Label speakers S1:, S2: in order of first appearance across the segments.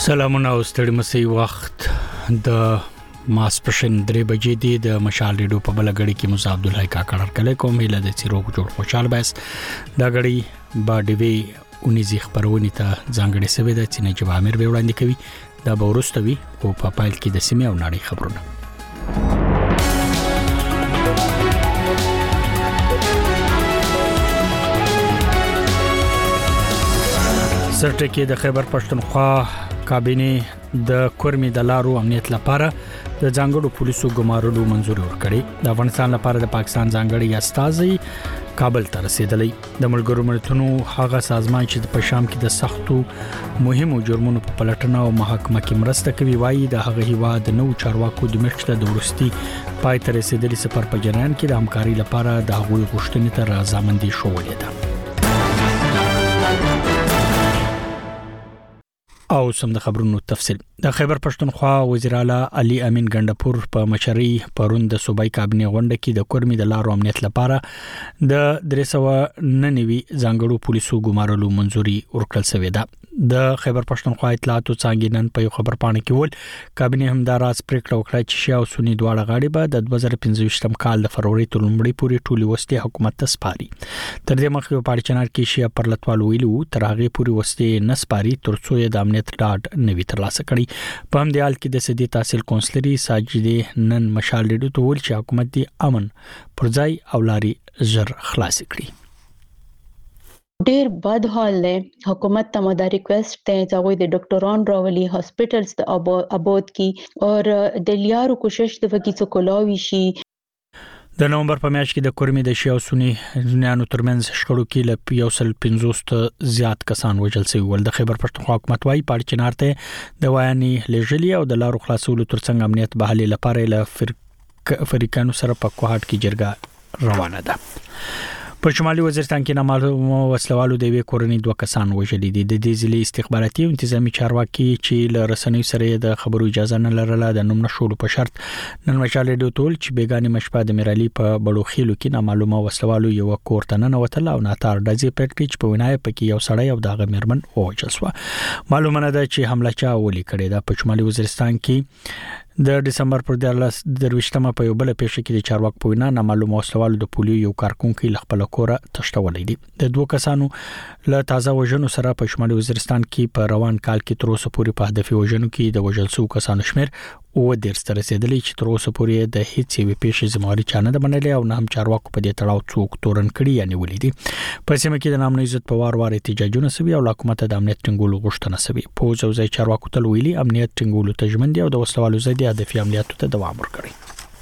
S1: سلامونه او ستړي مسي وخت د ماسپښین 3 بجې دی د مشال ریډیو په بل غړي کې موسی عبد الله کاکړ کله کوم هله د چیرو جوړ خوشحال بس دا غړي با ډي وی اونیزي خبرونه ته ځانګړي سوي د چینه جوامر به وړاندې کوي دا به ورستوي او په پایل کې د سیمه او نړۍ خبرونه سرټکی د خیبر پښتونخوا کابینه د کورمي د لارو امنیت لپاره د ځانګړو پولیسو ګمارلو منځوري ورکړي د افغانستان لپاره د پاکستان ځانګړي استازي کابل ته رسیدلې د ملګرو ملتونو هغه سازمان چې په شام کې د سختو مهمو جرمونو په پلټنه او محاکمه کې مرسته کوي وایي د هغه هیواد نو چارواکو د مخکې د ورستي پای ته رسیدلې سفر په جریان کې د همکاري لپاره د هغوی غوښتنې ته رضامندي شوولې ده او سم د خبرونو تفصیل د خیبر پښتونخوا وزیر اعلی علي امین ګندپور په مشرۍ پرون د صوبای کابینه غونډه کې د کورمي د لارو امنیت لپاره د 399 ځانګړو پولیسو ګمارلو منځوري ورکړل شوې ده د خیبر پښتونخوا اطلاعاتو څنګه نن په خبر پاڼه کې ول کابینه همداراز پریکړه وکړه چې شیا او سنی دواړه غاړي به د 2015م کال د فروری تر لومړۍ پورې ټولي وستي حکومت ته سپاري تر دې مخکې په پاړچنار کې شیا پرلطوال ویلو تر هغه پورې وستي نه سپاري ترڅو د امنیت ډاډ نوي ترلاسه کړي په همدې حال کې د سدي تحصیل کونسلري ساجده نن مشال ډیډو ته ول چې حکومت دی امن پرځای او لاري زر خلاص کړي
S2: ډیر بد حال له حکومت ته مدا ریکوست ته ځوی د ډاکټران راولي هاسپټلز د ابود کی اور د لیارو کوشش د وکی څکولاوي شي
S1: د نومبر په میاشت کې د کورمي د شیاو سنی ځنانو ترمنځ شخړو کې ل یوسل 50 ته زیات کسان وژل شوی ول د خیبر پښتونخوا حکومت وايي پاړچنار ته د وایي لېجلی او د لارو خلاصولو ترڅنګ امنیت بحالي لپاره ل فریقانو سره په کوهات کې جرګه روانه ده په شمالي وزیرستان کې نامعلوم وسلوالو د وی کورنۍ دوه کسان وژلي دي د دې ځلې استخباراتي او انتظامی چارواکي چې له رسنیو سره د خبرو اجازه نه لرله د نوم نشولو په شرط نن مشال ډیو ټول چې بیگانې مشپا د میرالي په بړو خېلو کې نامعلومه وسلوالو یو کورته نه وتل او ناتار دځي پټیچ په ونای پکې یو سړی او دغه مرمن وژل شو معلومه نه ده چې حمله چا ولي کړې ده په شمالي وزیرستان کې د دسمبر پر 12مه په یو بل پیښه کې د چارواک په وینا نامعلومه وسلوالو د پولیو یو کارکونکو خپل کوره تشتولې دي د دوه کسانو له تازه وژنو سره په شمالي وزیرستان کې په روان کال کې تر اوسه پورې په هدفي وژنو کې د وژل شو کسانو شمیر او د رسته رسیدلې چې تر اوسه پورې د هیڅ یو پیښې زمواري چانه د منلې او نه هم چارواکو په دې تړاو څوک تورن کړي یعنی ولیدي په سیمه کې د نامنو عزت په وار احتجاجونه سوي او حکومت د امنیت ټینګولو غوښتنه سوي په ځوځي چارواکو تل ویلي امنیت ټینګولو ته ژمن دي او د وسلوالو زیاتې هدفي عملیاتو ته دوام ورکړي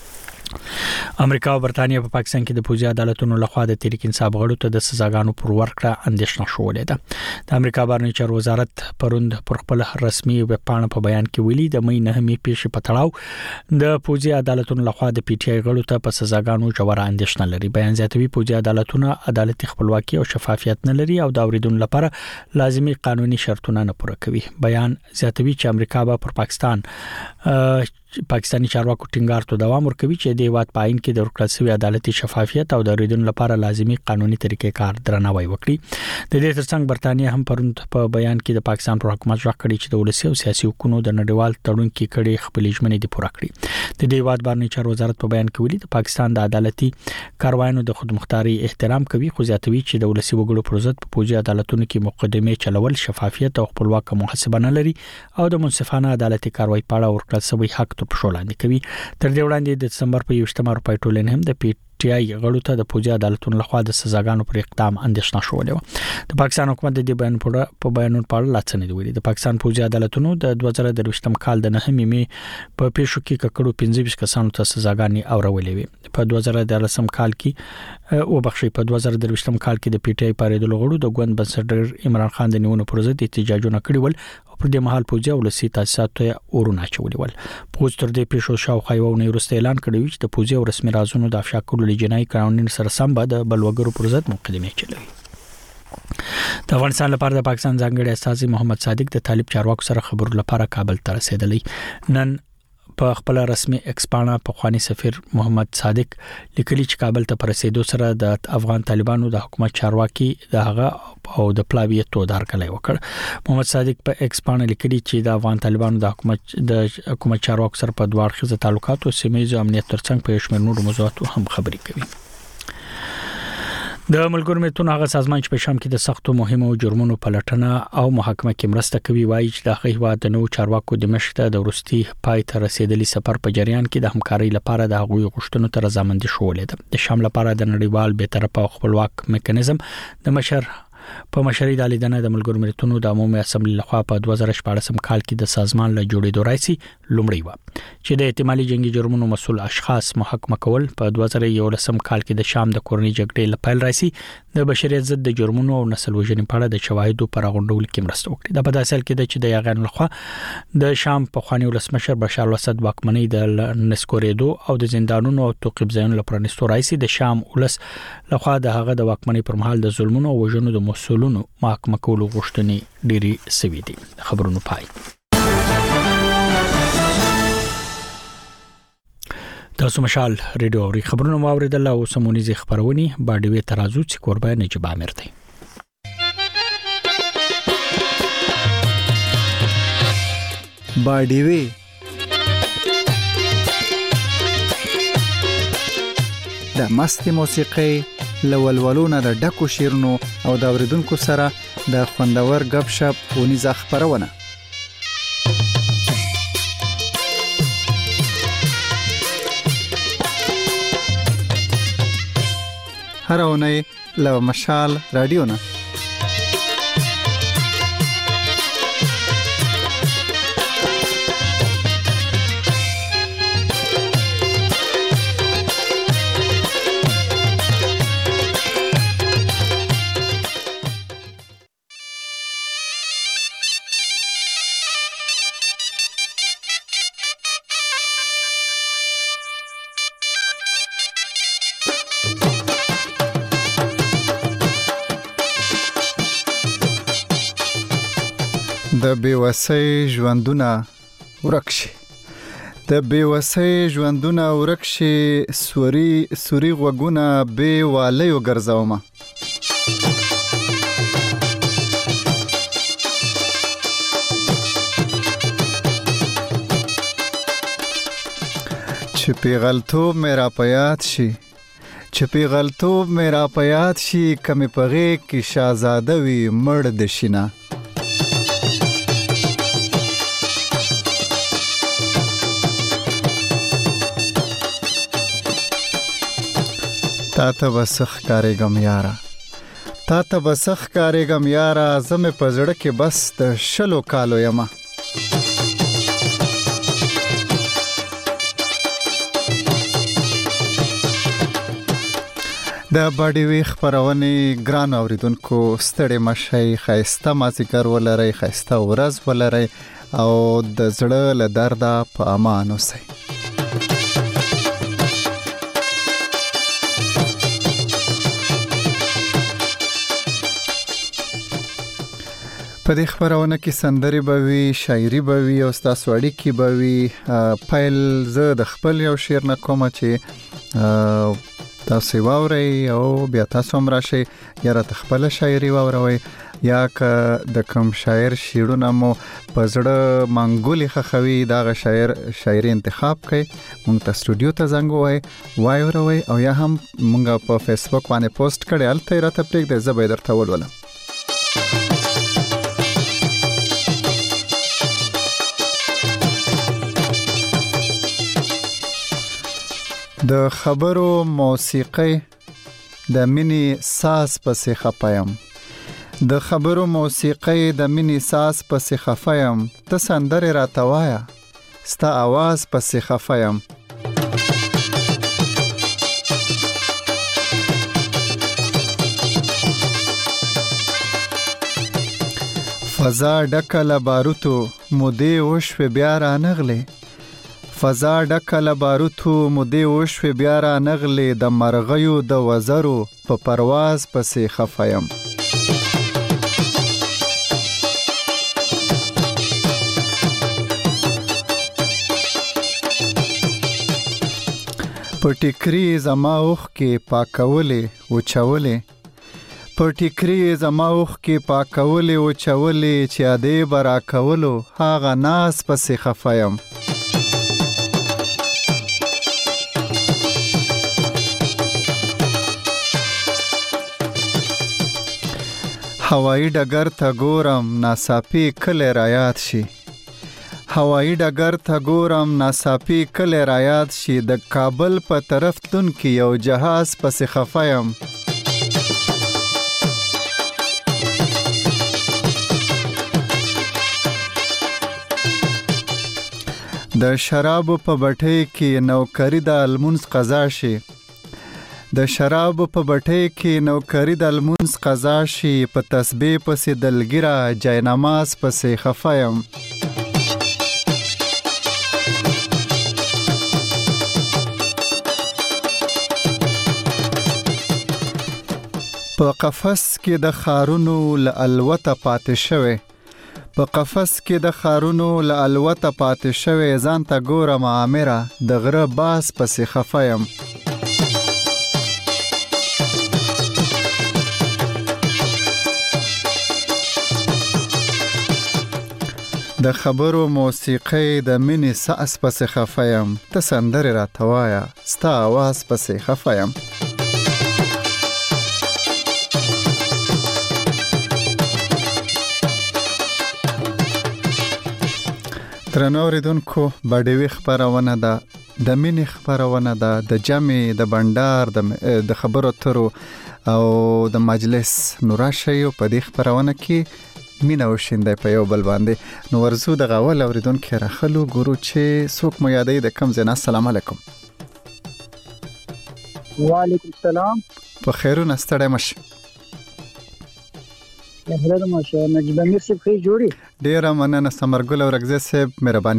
S1: امریکا او برتانیې په پاکستان کې د پوځي عدالتونو لخوا د تحریک انصاف غړو ته د سزاګانو پر ورکړه اندېښنه شوولې ده د امریکا بهرنی چارو وزارت پروند پر خپل رسمي ویب پاڼه په بیان کې ویلي د مې 9 پیښې په تړاو د پوځي عدالتونو لخوا د پی ټی آی غړو ته په سزاګانو جوړه اندېښنه لري بیان زیاتوي پوځي عدالتونه عدالتي خپلواکي او شفافیت نه لري او د اوریدونکو لپاره لازمي قانوني شرطونه نه پوره کوي بیان زیاتوي چې امریکا به پر پاکستاني چارواکو ټینګار ته دوام ورکوي چې د واد پاین کې د ورکړسوي عدالتي شفافیت او د اوریدونکو لپاره لازمي قانوني طریقې کار درناوی وکړي د دې ترڅنګ برتانیې هم پروند په بیان کې د پاکستان پر حکومت راکړي چې د ولسی او سیاسي حکومت د نړیوال تړون کې کړي خپل ژمنې دي پوره کړې د دې واد بهرنی چارو وزارت په بیان کې ویلي د پاکستان د عدالتي کاروایانو د خودمختاري احترام کوي خو زیاتوي چې د ولسی وګړو پر ضد په پوځي عدالتونو کې مقدمه چلول شفافیت او خپلواک محاسبه نه لري او د منصفانه عدالتي کاروای په اړه ورکړل شوی حق په شولاندې کوي تر دې وړاندې د دسمبر په 28مه روپۍ ټولنې هم د پی ټی آی غړو ته د پوځي عدالتونو لخوا د سزاګانو پر اقدام اندېښنه شوولې و د پاکستان حکومت د دې بیان په بیانونو په اړه لاڅنې دی ویلي د پاکستان پوځي عدالتونو د 2023م کال د 9 مې په پیښو کې ککړو 15 کسانو ته سزاګانې اورولې وي په 2013م کال کې او بخښي په 2023م کال کې د پی ټی آی پاریدلو غړو د ګوند بنسټر عمران خان د نیونو پر ضد احتجاجونه کړي ول پر دې مهال پوځي او لسی تاسیساتو اورونه چولې ول پوځ تر دې پیښو شاوخوا یو نه ورسته اعلان کړی چې د پوځي او رسمي رازونو د افشا کولو لجنای قانون سره سم به د بلوګرو پر ضد مقدمه چلوي د افغانستان لپاره د پاکستان ځانګړي استازي محمد صادق د طالب چارواکو سره خبرو لپاره کابل ته رسیدلی نن په خپل رسمي ایکس پاڼه پخوانی سفیر محمد صادق لیکلي چې کابل ته پرسیدو سره د افغان طالبانو د حکومت چارواکي د هغه او د پلاوی تودار کړی وکړ. محمد صادق په ایکس پاڼه لیکلي چې د افغان طالبانو د حکومت چارواکو سره په دوه اړخیزه تعلقات او سیمه امنیت ترڅنګ په شمېر نورو موضوعاتو هم خبرې کوي. د ملګرو ملتونو هغه سازمان چې په شام کې د سختو مهمو جرمونو پلټنه او محاکمه کې مرسته کوي وایي چې د هیواد د نو چارواکو دمشق ته د ورستي پای ته رسیدلی سفر په جریان کې د همکارۍ لپاره د هغوی غوښتنو ته رضامندي شولې ده. د شام لپاره د نړیوال به طرفه او خپلواک میکانیزم د مشر په مشرۍ د لیدنه د ملګرو ملتونو د عمومي اسمبلی لخوا په 2014 کال کې د سازمان له جوړېدو راځي لومړی و چې د احتمالي جنگي جرمونو مسؤل اشخاص محاکمه کول په 2011 کال کې د شام د کورنۍ جګړې لپاره راځي د بشریت ضد د جرمونو او نسل وژنې په اړه د شواهدو پر غونډول کې مرسته وکړي. د په داسې حال کې د چې د یاغان لخوا د شام په خواني ولسمشر بشار الاسد واکمنۍ د نسکورېدو او د زندانونو او توقيف ځایونو لپاره نستو راځي د شام ولس لخوا د هغه د واکمنۍ پر مهال د ظلمونو او وژنو د مسؤلونو محاکمه کولو غوښتنې ډېری سوي دي. خبرونه پای. تاسو مشال ریډیو اوري خبرونه واوریدل او سمونیزي خبرونه باډوي ترازو چې قربای نجيب عامر دی.
S3: باډوي د مستي موسیقي لولولونه د ډکو شیرونو او د اوریدونکو سره د خوندور غب شپ ونیزه خبرونه. هر اونۍ له مشال رادیو نه د بیوسۍ ژوندونه ورکشي د بیوسۍ ژوندونه ورکشي سوري غوګونه بے والیو ګرځومه چې پیغلتوب میرا پیات شي کمی پغې کې شاهزاده وي مړ د شینه تا ته بسخ کارېګم یاره زمې په زړه کې بس د شلو کالو یما د باډوي خبرونه ګران اوریدونکو ستړي مشي خایسته مازیګر ولري خایسته ورځ ولري او د زړه له درده په امان اوسئ. په دې خبرونه کې سندري بوي شاعري بوي او تاسو اړیکې بوي فایل زه د خپل یو شعر نه کوم چې تاسو واورئ او بیا تاسو هم راشئ یا را خپل شاعري واوروي یا که د کوم شاعر شعرونه مو په زړه منګولي خخوي دا شاعري انتخاب کړئ مونږ ته سټوډیو ته زنګ وایوي او یا هم مونږ په فیسبوک باندې پوسټ کړئ الته راته پریږدئ زه به درته ولولم. د خبرو موسیقي د مینی ساز پسې خپایم ته سندره راتوایا ستا आवाज پسې خفایم فضا ډکه باروتو مودې وشو بیا را نغلې د مرغیو د وزرو په پرواز پسې خفایم پټیکری زما اوخ کې پاکولې وچولې پټیکری زما اوخ کې پاکولې وچولې چې اده برا کولو هاغه ناس پسې خفایم هوایی ډګر ته ګورم ناڅاپي کله را یاد شي هوایی ډګر ته ګورم ناڅاپي کله را یاد شي د کابل په طرف تون کې یو جهاز پسې خفایم د شرابو په بټۍ کې نوکری د المونس قضا شي د شرابو په بټۍ کې نوکری د المونس قضا شي په تسبیح پسې دلګیره جاینماز پسې خفایم په قفس کې د خارونو ل الوت پاتې شوه په قفس کې د خارونو ل الوت پاتې شوه ځان ته ګورم امره د غره باس پسې خفایم د خبرو موسیقي د مینې ساس پسې خفایم ته سندره را توایا ستا आवाज پسې خفایم درنو اوریدونکو باډوي خبرونه ده د مینې خبرونه ده د جمع د بندر د خبرو ترو او د مجلس نوراشي په دې خبرونه کې مینا وشیندای په یو بل باندې نو ورزو د غول اوریدونکو راخلو ګورو چې څوک مو یادې د کم زنه السلام علیکم
S4: وعلیکم السلام
S3: په خیرونه ستړی مشه
S4: هله ماشه نجیب امیر صاحب خې جوړي
S3: ډیر مننه سمرګل او رغزه صاحب مهرباني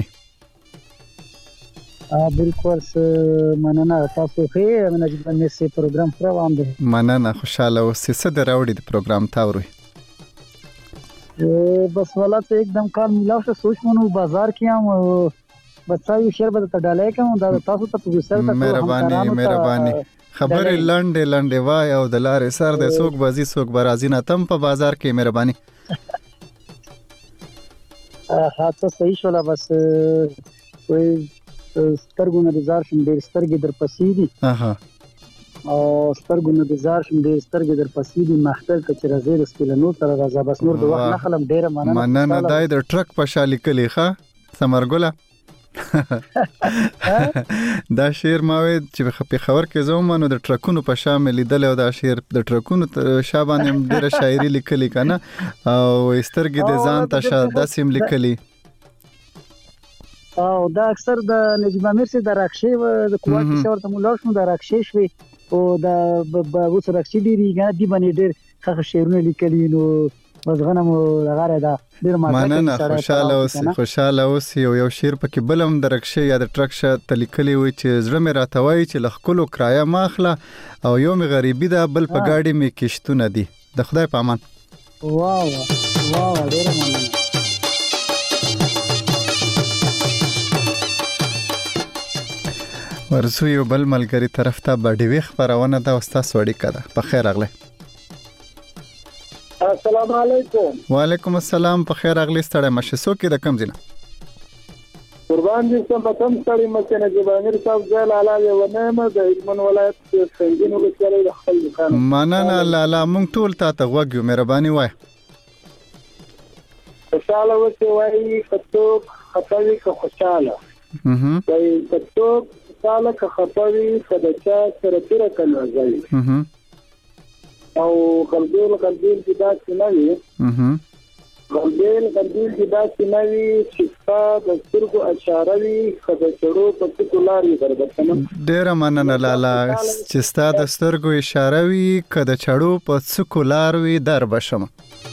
S4: بالکل مننه تاسو خې نجیب امیر صاحب پروګرام روان دي
S3: مننه خوشاله اوسئ څه دراوړي د پروګرام تاوروي
S4: بس ولات एकदम کار ملاو شه سوچ مونږ بازار کې هم بچای شهر به ته ډالای کوم دا تاسو ته پروډوسر ته
S3: مهرباني خبر لنډه وای او د لارې سر د سوق بازی سوق برازي نه تم په بازار کې مهرباني
S4: هاته صحیح شولا بس کوئی سترګونه د زار شم ډیر سترګې در پسې دي او سترګونه د زار شم ډیر سترګې در پسې دي محفل ته چې راځي د سپلنو تر راځه بس نور د وخت نه خلم ډیر
S3: مننه دای د ټرک په شالي کلی ښه سمرګله دا شعر ما وې چې په خبر کې زوم نو د ټرکونو په شامل لیدل او دا شعر د ټرکونو شابان هم ډیره شاعري لیکلي کنه او سترګې د ځان ته شاده سیم لیکلي
S4: او دا اکثر د نجیب امیر سي د راکشي د کوټ څور ته مولا شو د راکشي شوي او د اوس راکشي ډیری غا دی باندې ډیر ښه شعرونه لیکلي نو بس غنم لغاره دا ډیر
S3: مننه خوشاله اوسئ یو شعر پکې بلم درکشه یا د ټرک شه تلیکلی وي چې زړه مې راتوي چې لخکلو کرایه ماخله او یو مې غریبي ده بل په گاډي مې کشتونه دي د خدای په امان
S4: واو ډیر مننه
S3: ورسو یو بل ملګری طرف ته باډوي خبرونه دا استاد وړي کړه په خیر اغله
S4: السلام علیکم
S3: وعلیکم السلام په خیر اغلی ستړی مشه سو کې د کم زینه
S4: قربان دي سم په کم ستړی مشه نجیب امیر صاحب زل علاوه ونعمت د هلمند ولایت څنګه نو کې د خپل خان
S3: مننه لاله مونږ ټول ته غوږیو مهرباني وای
S4: خوشاله وای کڅوک خپل کو خوشاله وای کڅوک خوشاله که خپل خدچا سره تیر کنه ځای او قلبیل کی دا سنوي قلبیل کی دا سنوي شفا د سترګو اشاره وي خدای چړو په څکولاري دربته
S3: ډیر مننه لالا چې ستا د سترګو اشاره وي کده چړو په څکولار وي در بشم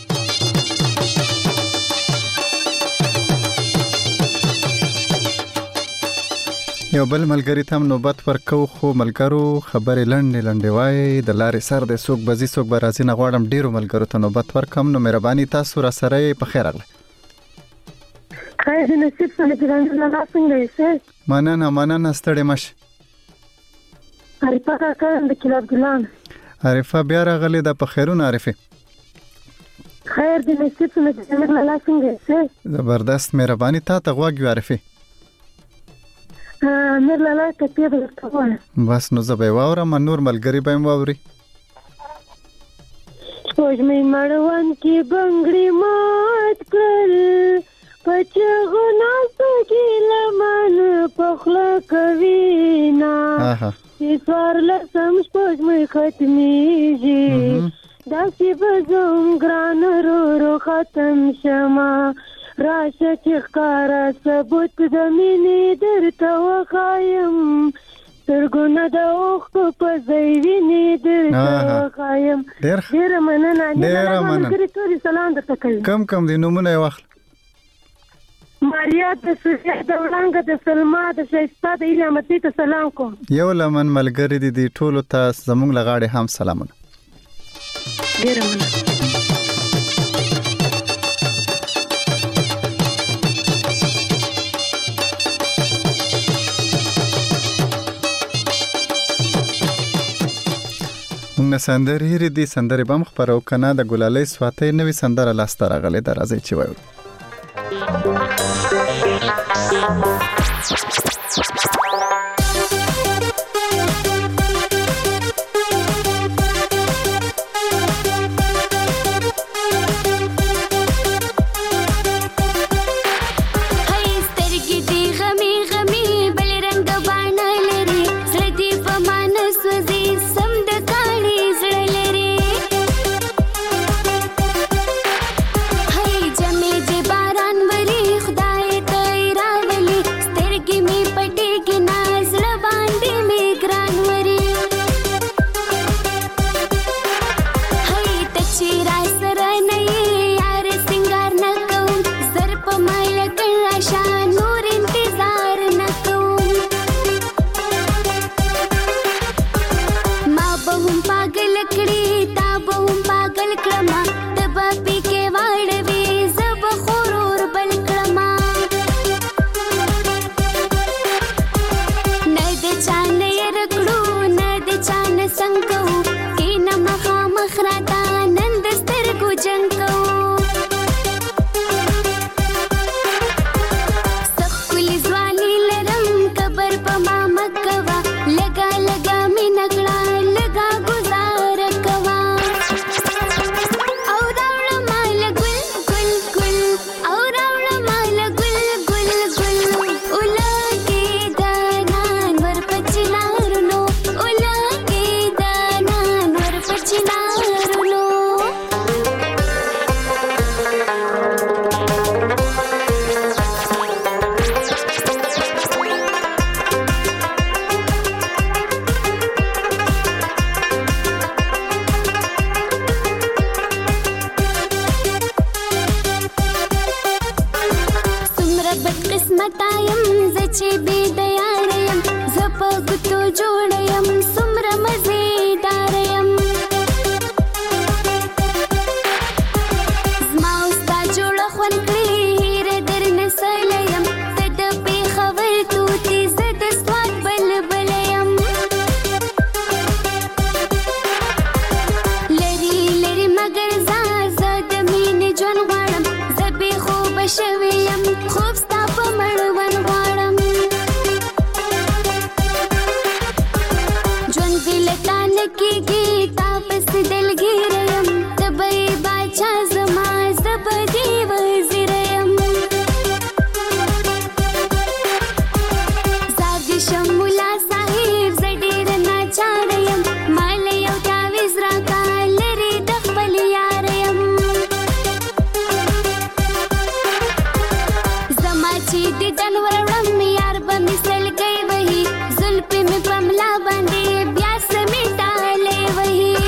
S3: یو بل ملګری تم نوبت ورکو خو ملګرو خبرې لنډه وای د لارې سر د سوق بزي سوق برازي نه غواړم ډیرو ملګرو ته نوبت ورکم نو مهرباني تاسو را سره په خیر اغله
S5: خیر نصیب سره څنګه څنګه یې
S3: مننه ستړي مشه
S5: عارفه کاکا د کلاب ګلان.
S3: عارفه بیا راغلی د په خیرونه عارفه.
S5: خیر دې نصیب څه مې لا څنګه څه
S3: زبردست مهرباني تا ته غواګي عارفه.
S5: مې لا ته پیدا
S3: بس نو زه به واورم نور ملګری به واوري.
S5: پوجمې مړوان کې بنگړي مات کړ پچغو ناسو کې لمن پخلا کوي نا سوار لسم پوجمې ختميږي داسې بزوم ګران رو ختم شما راشه چې ښکارا ثبوت د مینې درته وخایم ترګونه د اوخ په ځایوینې درته وخایم. ډېره مننه. سلام درته کوي.
S3: کم دی نومونه یې واخله.
S5: ماریا د سوفیا د وړانګه د سلما د شایسته د علامتي ته سلام کوم.
S3: یو لمن ملګری دي ټولو ته زموږ لغاړې هم سلامونه.
S5: ډېره مننه.
S3: موږ سندرې هېرې دي سندرې بم خپرو کنه د ګلالۍ سواتۍ نوې سندره لاسته راغلې ده راځئ چې وایو.
S6: زلفی می پملا باندې بیا سمیټاله وਹੀ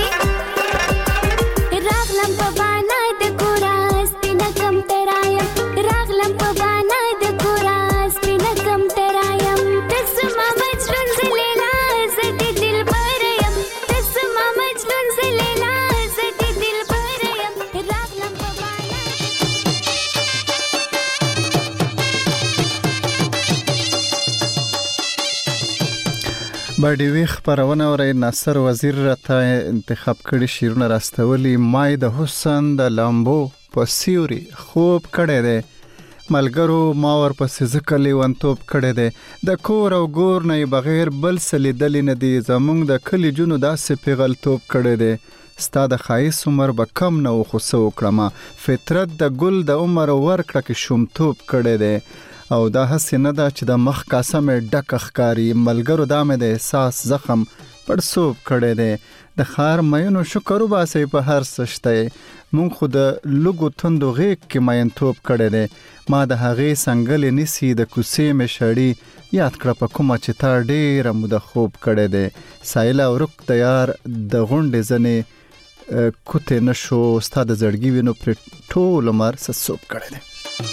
S3: باندې وی خبرونه اوري ناصر وزیر راته انتخاب کړي شیرونه راستولي مای د حسن د لامبو په سیوري خوب کړي دي ملګرو ما ور پسې ځکلی ونتوب کړي دي د کور او ګور نه بغیر بل سلیدل نه دي زمونږ د کلی جونو داسې پیغل توپ کړي دي ستا د خایس عمر به کم نه وخصو کړم فطرت د ګل د عمر ورکړه کې شوم توپ کړي دي او دا هسې نه ده چې د مخ کاسه مې ډک ښکاري ملګرو دا مې د احساس زخم پړسوب کړی دی د ښار مینو شکر وباسئ په هر څه شته مونږ خو د لږو تندو غیږ کې مینتوب کړی دی ما د هغې څنګلې نیسي د کوڅې مې شړي یاد کړه په کومه چې تا ډېره موده خوب کړی دی سایله ورک د یار د غونډې ځنې کوتې نه شو ستا د زړګي وینو پرې ټول عمر سسوب کړی دی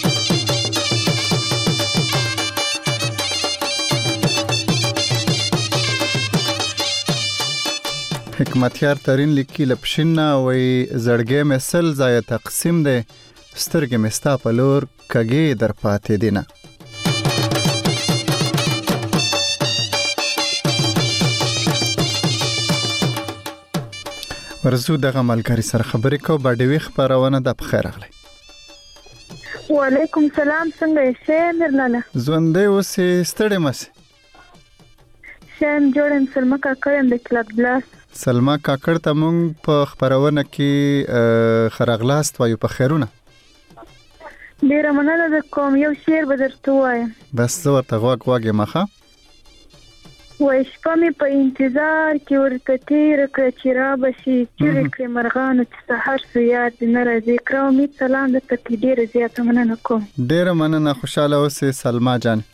S3: حکمتیار ترین لیکي لپشنا وی زړګې مې سل ځای تقسیم دی سترګې مې ستا په لور کږې در پاتې دي نه ورزو دغه ملګری سره خبرې کو باندې وی خبرونه د بخیر اغلی
S5: وعلیکم سلام څنګه یې مرلاله
S3: ژوندې اوسې ستړې مسې
S5: شم جوړم سلمہ کاکړم د کلب ګلاس
S3: سلمہ کاکړ ته مونږ په خبرونه کې خرغلاست وایو په خیرونه
S5: ډیره مننه د کوم یو شعر به درته وایم
S3: بس زه ورته غوږ یم ښه
S5: وای شپه مې په انتظار کې ورته تېره کړه چې رابشي چیغې کړې مرغانو چې سحر سو یاد دې نه راځي کړه امید سلام درته کې ډیره زیاته مننه کوم
S3: ډیره مننه خوشحاله اوسې سلمہ جان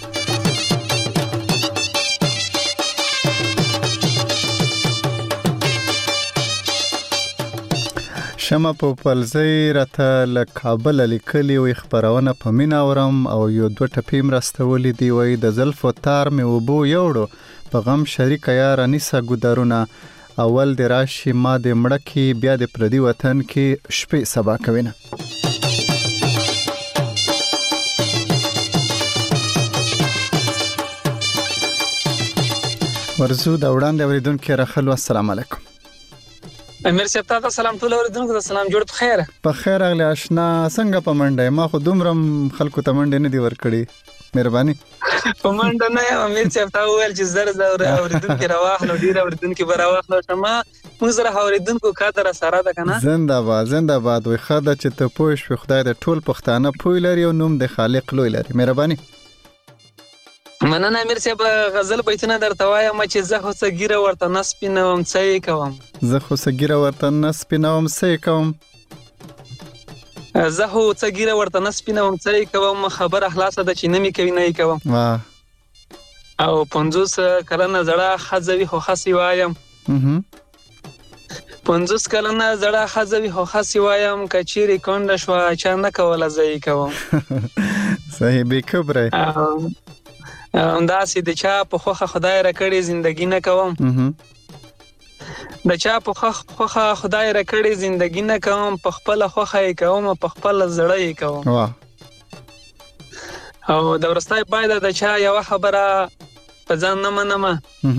S3: شمه په پلزی راته له کابل لیکلي وي خبرونه په مینا اورم او یو دوه ټپې مرستولې دی وای د زلفو تار مې وبو یوړو په غم شریک یار انیسا ګدارونه اول د راشي ما د مړکی بیا د پردي وطن کې شپې سبا کوینه ورزو د وړاندې اوریدونکو راخلو السلام علیکم
S6: امیر صاحب تاسو سلام ټول اوریدونکو ته سلام جوړ په خیر
S3: په خیر اغلی آشنا څنګه په منډه ما خو دومره خلکو ته منډه نه دی ورکړي مهرباني
S6: په منډه نه امیر صاحب تاسو ویل چې زر اوریدونکو راواخلو ډیر اوریدونکو براواخلو شمه موږ سره اوریدونکو کاته سره ده کنه
S3: زنده باد وي خاطر چې ته پوه شې خدای د ټول پښتانه پوی لري او نوم د خالق لوی لري مهرباني
S6: مننه امیر صاحب غزل بیتونه درته وایم چې زه خو سګیره ورته نسپینوم څه کوم
S3: زه خو سګیره ورته نسپینوم څه کوم خبر اخلاصه د چې نمی کوي نه کوم او 50 کلنه زړه خزوي خو خسي وایم 50 کلنه زړه خزوي خو خسي وایم کچيري کونډه شو چا نه کوله زئی کوم صحیح به کبره
S6: انداسې د چا په خوخه خدای را کړی زندگی نه کوم د چا په خوخه خدای را کړی زندگی نه کوم په خپل خوخه یې کوم په خپل زړه یې کوم او د ورستای باید د چا یو خبره په ځان نه منم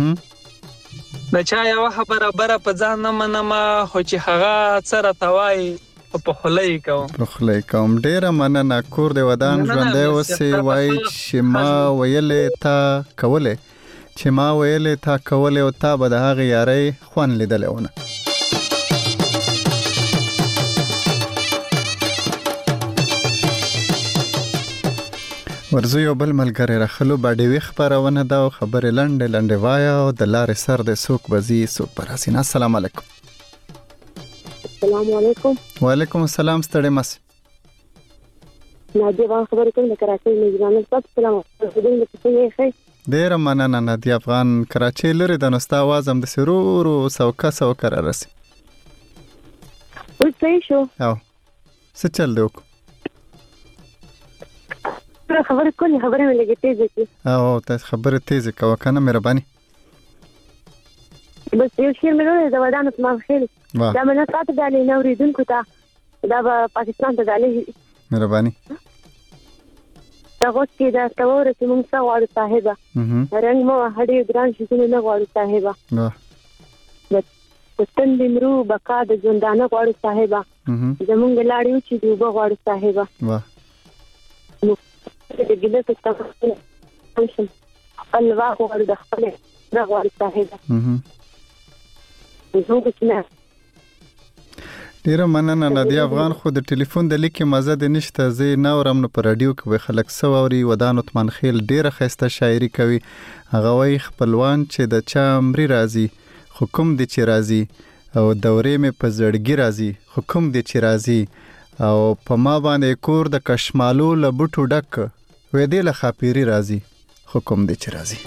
S6: د چا یو خبره بره په ځان نه منم خو چې هغه سره توای په خلای کوم
S3: ډیره مننه کور دی ودان ژوندې اوسې وای چې ما ویلې تا کوله او تا به د هغه یاري خوان لیدلونه ورزو یو بل ملګری راخلو باندې وی خبرونه دا خبره لنډه وایا او د لارې سر د سوق بزی سوق پراسینا السلام علیکم
S5: السلام علیکم
S3: وعلیکم السلام ستړي مس
S5: نادي خبرې کوم د کراچۍ نجرانه تاسو سلام علیکم
S3: ډیر مننه نادي افغان کراچۍ لري د نوستا आवाज هم د سرور او سوکا را رسي
S5: څه شو
S3: او څه چل دی
S5: خبرې مې لګې تیزه کی
S3: او تاسو خبره تیزه کوه کنه مهرباني
S5: بس یو شعر مې له ودانو په مخې دا مې نه تاسو غالي نه اوریدونکو ته دا پاکستان ته غالي
S3: مهرباني
S5: دغه کې دا تور چې موږ څه غواړو صاحبہ رنگ مو هډي ګران شي نه غواړو صاحبہ پستن دمرو بقا د ژوندانه غواړو صاحبہ زمونږ لاړیو چې دوه غواړو صاحبہ نو د ګله څه تاسو الله غواړو د خپل غواړو صاحبہ زه به
S3: ډیره مننه نادیا افغان. خو د ټلیفون د لیکي مزه د نشته زه نه اورم نو په رادیو کې به خلک سووري ودان عثمان خیل ډیره خسته شاعري کوي. هغه وای خپلوان چې د چا امري راځي حکم دي چې راځي او دورې مې په زړګي راځي حکم دي چې راځي او په ما باندې کور د کشمالو له بوټو ډک وې دې له خاپيري راځي حکم دي چې راځي.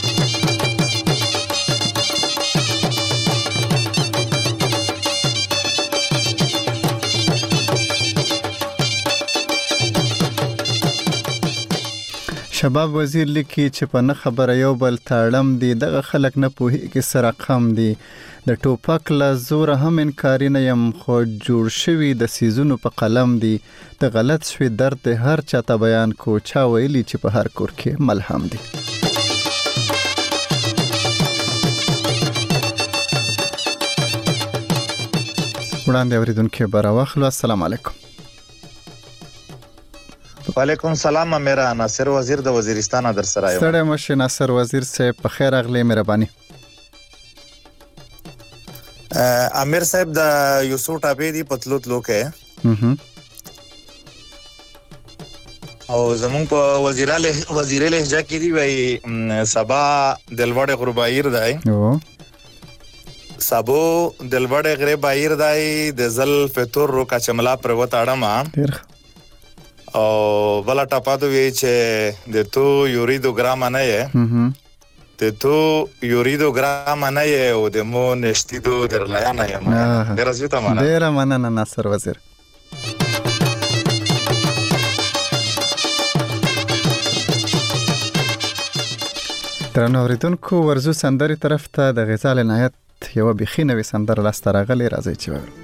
S3: شباب وزیر لیکي چې په نه خبره یو بل تاړم دي دغه خلک نه پوهیږي سره کم دي د ټوپک له زور هم انکاري نه يم خو جوړ شوی د سیزونو په قلم دي د غلط شوی درد هر چاته بیان کو چا ویلي چې په هر کور کې ملهم دي. وړاندې اوریدونکو براوخلو السلام علیکم.
S7: وعلیکم السلام. میرا ناصر وزیر د وزیرستان در سره یم.
S3: ستړی مشه ناصر وزیر صاحب په خیر اغلی مهرباني.
S7: امیر صاحب د یوسو ټاپې دی پتلوت لوکه او زمون په وزیر لهجه کې دی وای سبا دلوړ غربایر دی
S3: او
S7: سبو دلوړ غربایر دی د زل فطور رو کا چملا پر وتاړه ما او بلا ټاپادو وی چې د تو یوریدو ګرام نه یې ته تو یوریدو ګرام نه یې او د مو نشتیدو درلیا نه یم. ډیر زیاته معنا
S3: ډیر مننه ناصر وزیر. درنو اوریدونکو ورزو سندري طرف ته د غزال عنایت یو بخینه سندره لاستر غلي راځي چې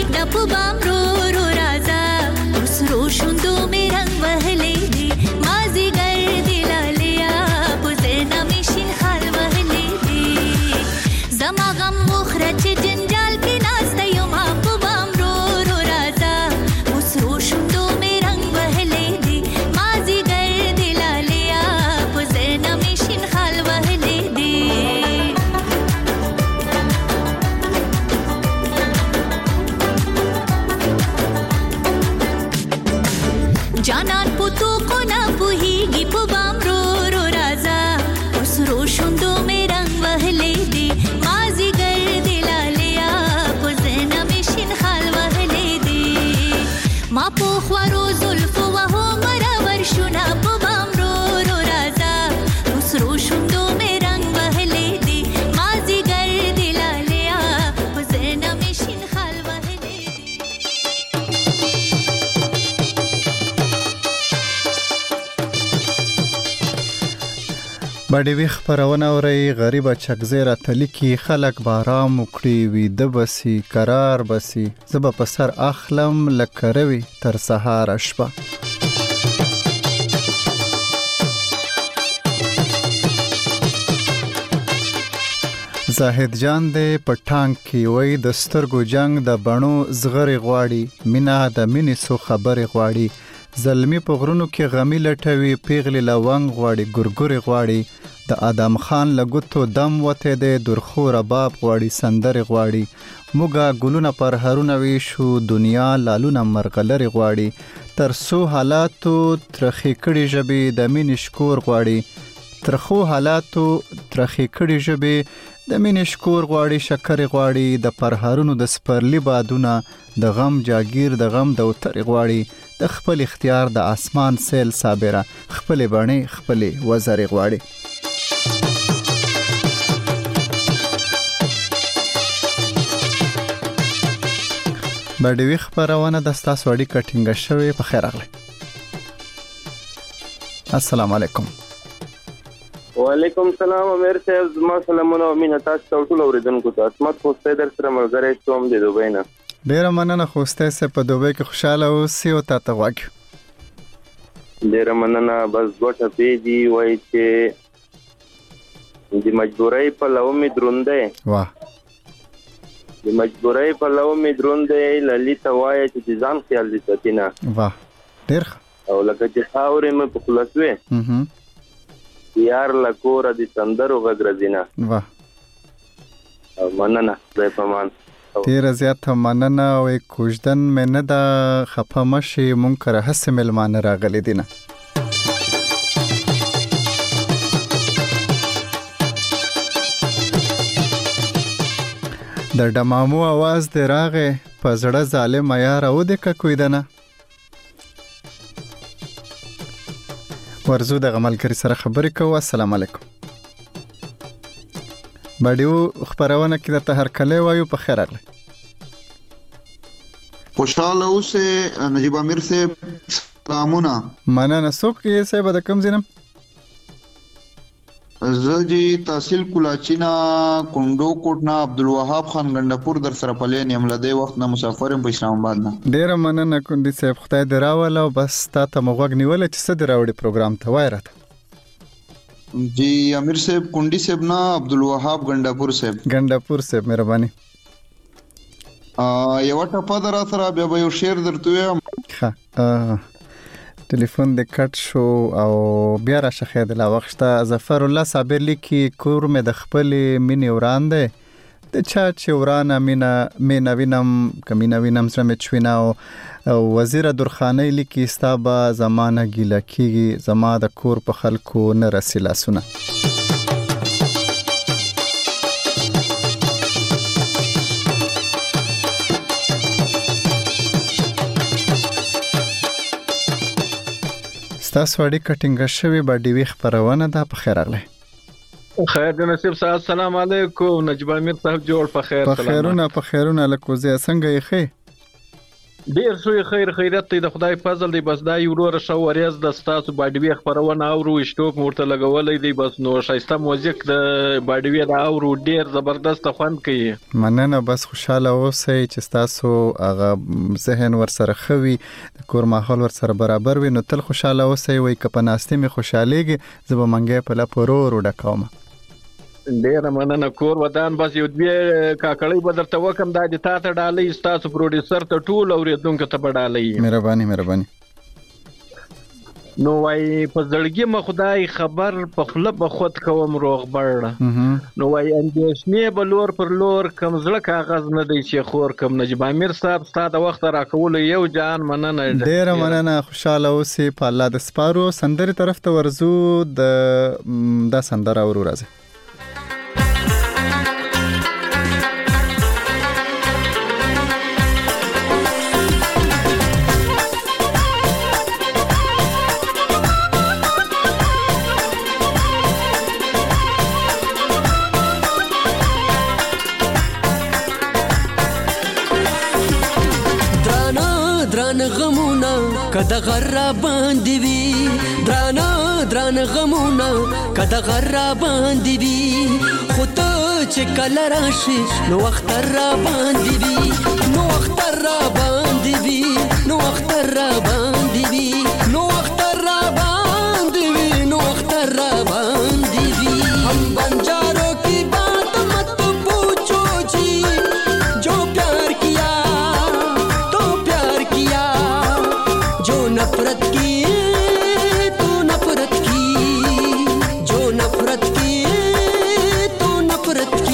S8: په بام رو رو راځه اوس رو شوندو مې رنگ وهلې دي مازی पुतो को ना पुहीगी पुबाम रो रो राजा उस रोशुंदो में रंग वहले दे माजी गर दिला लिया पुजना में शिन खाल वहले दे मा पोखवारो जुल्फो वहो मरा वर्षुना पुबाम रो रो राजा उस रोशुंदो में रंग वहले दे माजी गर दिला लिया पुजना में शिन खाल वहले दे
S3: باډي وی خبرونه اوري غریب چکزیره تلکی خلک بارام وکړي وی د بسی قرار بسی زب په سر اخلم لکروي تر سهار شپه زاهد جان دې پټانګ کی وای د سترګو جنگ د بڼو زغری غواړي مینا د مینې سو خبري غواړي زلمی په غرونو کې غمی لټوي پیغلی لونګ غواړي ګورګوري غواړي د ادم خان لګوتو دم وته د درخو رباب غواړي سندري غواړي موګه ګلونه پر هرونه وی شو دنیا لالونه مرغلري غواړي تر سو حالاتو ترخی کړي جبي د مینې شکور غواړي ترخو حالاتو ترخی کړي جبي د مینې شکور غواړي شکر غواړي د پرهارونو د سپرلی بادونه د غم جاگیر د غم د اوتر غواړي د خپل اختیار د اسمان سیل صابره خپل بڼه خپل وزر غواړي باډوي خبرونه د ستاسو اړي کټینګ شوی په خیر اغله السلام علیکم
S9: وعلیکم السلام امیر صاحب زما سلامونه او مینه تاسو ټول اوریدونکو ته اسمت خوسته در سره ملګری کوم دی دوبۍ نه
S3: ډیر مننه خوسته سه په دوبۍ کې خوشاله اوسئ او تاسو واګ
S9: ډیر مننه بس ګوټه پیږي وای چې د مجبورۍ په لو می درونده
S3: واه
S9: د مجبورۍ په لو می درونده للیت وای چې ځان خیال دي ساتینه
S3: واه ډیر
S9: او لکه چې خاورې مې په خلاصوي یار لکور د سندرو غږرزینا
S3: واه
S9: مننه زای پمان
S3: ډیر زیات مننه او کوژدن مې نه د خفه مشي مونږ کره هڅه ملمان راغلي دینه د ډمامو आवाज د راغه پزړه ظالم یار او د کویدنه ورزو د غملګری سره خبرې کوو السلام علیکم باډیو خبرونه کې د هر کله وایو په خیر اغله
S10: خوشاله اوسه نجیب امیر سے سلامونه
S3: مننه څوک یې صاحب د کوم ځینم
S10: زجی تحصیل کولاچینا کندو کوټنا عبدالوهاب خان غندپور در سره پلین یملده وخت نه مسافرم په اسلام آباد نه
S3: ډیر مننه کندي صاحب خدای دراوله بس تا ته مغوګ نیول چې څه دراوړي پروګرام ته وایره
S10: جی امیر صاحب کندی صاحب نا عبدالوهاب غندپور صاحب
S3: مهرباني
S10: یو ټپه در سره بیا به یو شعر درته
S3: ها ټلیفون د کټ شو او بیا را شخه د لا وخت ظفر الله صابر لیکي کور مې د خپل مینې وران ده د چا چې ورانه مینا وینم کمینا وینم سره مې چوینا او وزیر درخانه لیکي استابه زمانه ګیله کیږي زما د کور په خلکو نه رسیلا سونه تاسو وړي کټینګ شوی باډي وی خبرونه ده په خیر اغله
S11: خیر د نصیب صاحب السلام علیکم نجیب امیر صاحب جوړ په خیر
S3: سلام په خیرونه لکوزه څنګه یې خې
S11: ډیر شوی خیریت دی د خدای فضل دی بس دا یو ور شو وریاز د تاسو باډي وی خبرونه اورو شټوک مرته لګولې دی بس نو شایسته موزیک د باډي وی دا اورو ډیر زبردست خوند کوي
S3: مننه بس خوشاله اوسئ چې تاسو هغه ذهن ور سره خوي د کور ماحول ور سره برابر وي نو تل خوشاله اوسئ وای کپناستې می خوشاليږي زب منګه په لپورو وډکاوم
S11: ډیر مننه کور ودان بس یو دوی کاکړی بدرته وکم د تا ته ډالۍ تاسو پروډوسر ته ټول اوریدونکو ته ډالۍ
S3: مهرباني
S11: نو وای په زړګي م خدای خبر په خله به خود کوم روغبړ نو وای اندېشنې به لور پر لور کم زړه کاغذ نه دی چې خور کم نجیب امیر صاحب ستا د وخت راکولو یو جان مننه
S3: ډیره مننه خوشاله اوسې په الله د سپارو سندرې طرف ته ورزو د سندره ورو راځي
S12: کدا غرا باندې وی دران غمونه کدا غرا باندې وی خو ته چې کله راشي نو وخت را باندې وی نو وخت را باندې وی نو وخت را باندې وی نو وخت را باندې وی نو وخت را باندې وی هم بنجارو کی بات مت پوچھو جی جو پیار کیا تو پیار کیا جو नफरत की तू नफरत की जो नफरत की तू नफरत की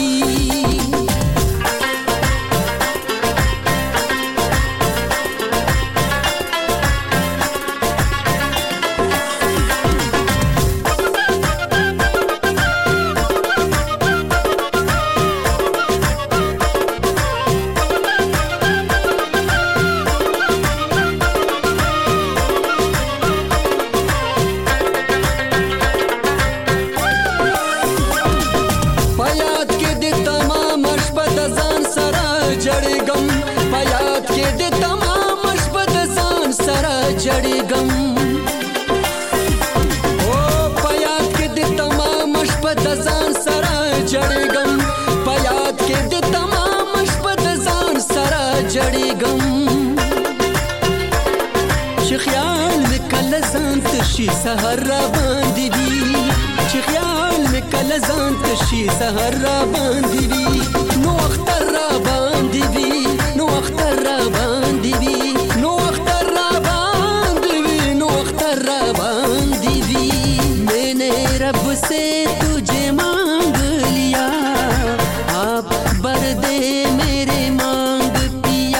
S12: سحر را باندې وی چې خیال مې کله ځان ته شي سحر را باندې وی نو وخت را باندې وی نو وخت را باندې وی نو وخت را باندې وی نو وخت را باندې وی میں نے رب سے تجھے مانگ لیا آپ بر دے میرے مانگ پیا